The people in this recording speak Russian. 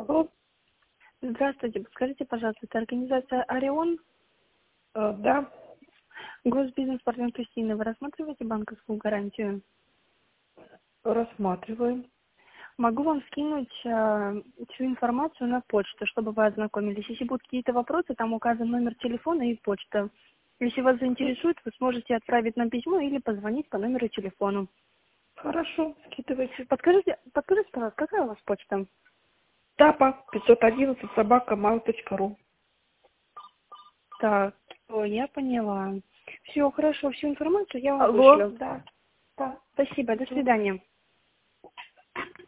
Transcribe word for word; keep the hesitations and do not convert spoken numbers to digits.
Алло. Здравствуйте. Скажите, пожалуйста, это организация «Орион»? Э, да. Госбизнес-партнер Кристина. Вы рассматриваете банковскую гарантию? Рассматриваем. Могу вам скинуть э, всю информацию на почту, чтобы вы ознакомились. Если будут какие-то вопросы, там указан номер телефона и почта. Если вас заинтересует, вы сможете отправить нам письмо или позвонить по номеру телефона. Хорошо, скидывайте. Подскажите, подскажите, пожалуйста, какая у вас почта? Тапа пятьсот одиннадцать собака mail точка ру. Так, о, я поняла. Все, хорошо, всю информацию я вам Алло. вышлю. Да. Да. Спасибо, до Всё. свидания.